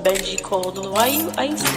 Benji Cold. Why you icy?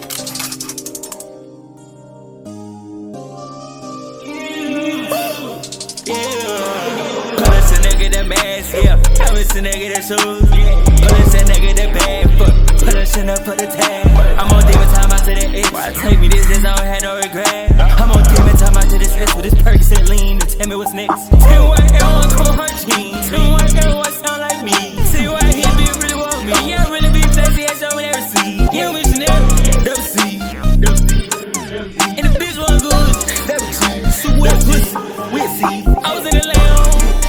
Pull a nigga that mask, yeah. I miss a nigga that shoes. Pull a nigga that bad foot. Pull a shit up for the tag. I'm on demon time out to the itch. Why take me this, I don't have no regret. I'm on demon time out to this itch with this Percocet lean. And tell me what's next. Tell why everyone call her jeans. Tell why everyone sound like me. See why he be really want me. Yeah, really be classy, I show me never see. Yeah, we should never see. And the bitch was good, that was cheap. So what pussy, we'll see. I was in the lounge.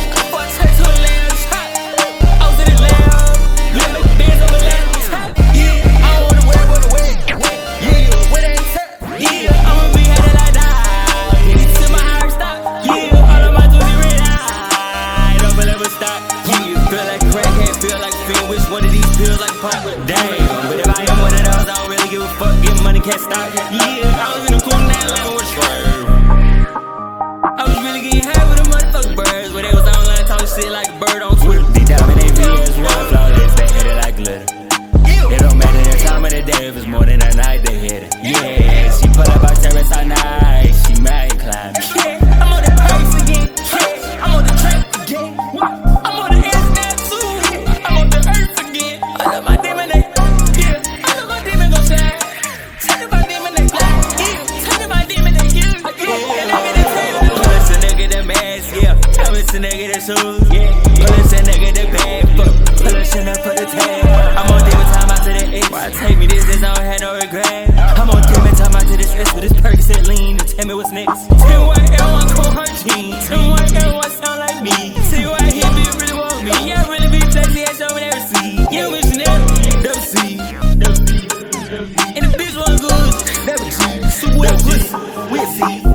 Which one of these feels like pot? Damn, but if I am one of those, I don't really give a fuck. Get money, can't stop. Yeah, I was in the cool night like with Swerve. I was really getting high with the motherfucking birds, where they was online talking shit like a bird on Twitter. Deep down in their videos, one flawless, they hit it like glitter. It don't matter the time of the day, if it's more than a night, they hit it. Yeah, she put up our terrace all night, she mad and climbing. Yeah, I'm on the pace again. I'm on the track again. I'm on the internet too. I'm on the earth again. I love my demon, they, yeah. I love my demon gon' shine. Tell me my demon, they fly. Yeah, tell me my demon, they kill. Yeah, and I'm in the tail. Pull a nigga that mask, yeah. Tell me it's a nigga that shoes, yeah. Pull a nigga that bad, fuck. Pull a shit up for the tag. I'm on demon time out to the itch. Why take me this, I don't have no regret. I'm on demon time out to this itch with this Percocet lean. And tell me what's next. Tell why everyone call her jeans. Tell why everyone sound like me. See why he be really want me. Yeah, I really be classy, I show me never see. Yeah, we should never see. And the bitch was good, never cheap. So what pussy, we'll see.